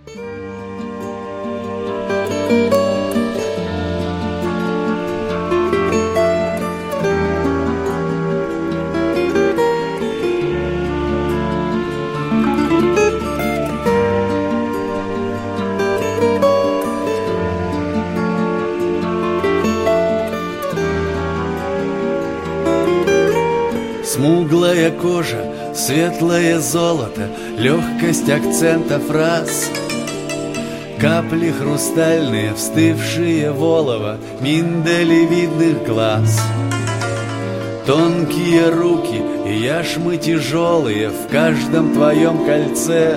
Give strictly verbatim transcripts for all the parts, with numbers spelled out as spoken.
Смуглая кожа, светлое золото, легкость акцента фраз, капли хрустальные, встывшие в олово миндалевидных глаз. Тонкие руки и яшмы тяжелые в каждом твоем кольце,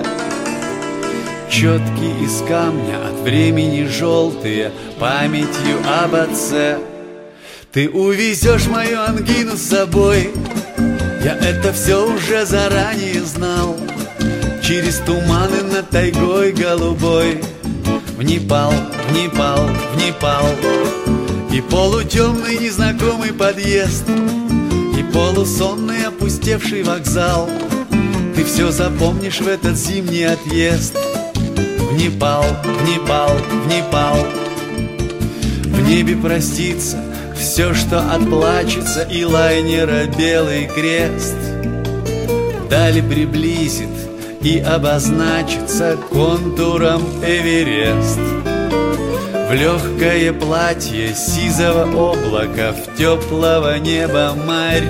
четки из камня, от времени желтые, памятью об отце. Ты увезешь мою ангину с собой, я это все уже заранее знал. Через туманы над тайгой голубой, в Непал, в Непал, в Непал. И полутемный незнакомый подъезд, и полусонный опустевший вокзал. Ты все запомнишь в этот зимний отъезд. В Непал, в Непал, в Непал. В небе простится все, что отплачется, и лайнера белый крест вдали приблизит и обозначится контуром Эверест. В легкое платье сизого облака, в теплого неба марь,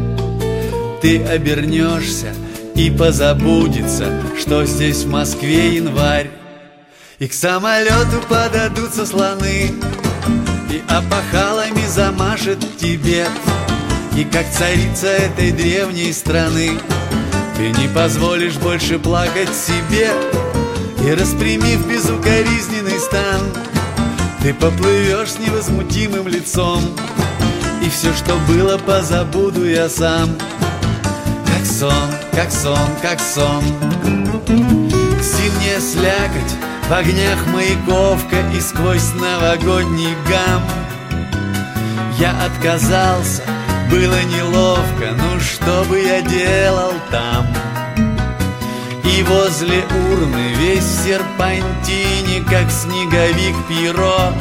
ты обернешься и позабудется, что здесь в Москве январь. И к самолету подадутся слоны, и опахалами замашет Тибет. И как царица этой древней страны ты не позволишь больше плакать себе. И распрямив безукоризненный стан, ты поплывешь с невозмутимым лицом. И все, что было, позабуду я сам. Как сон, как сон, как сон. Зимняя слякоть в огнях маяковка, и сквозь новогодний гам я отказался, было неловко, ну что бы я делал там? И возле урны весь в серпантине, как снеговик Пьеро,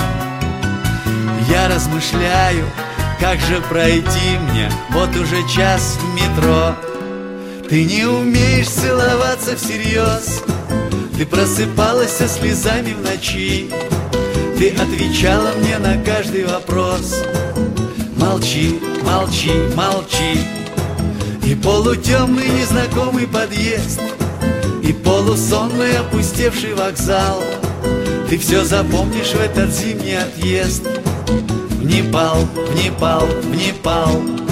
я размышляю, как же пройти мне вот уже час в метро. Ты не умеешь целоваться всерьез, ты просыпалась со слезами в ночи, ты отвечала мне на каждый вопрос. Молчи, молчи, молчи. И полутемный незнакомый подъезд, и полусонный опустевший вокзал. Ты все запомнишь в этот зимний отъезд. В Непал, в Непал, в Непал.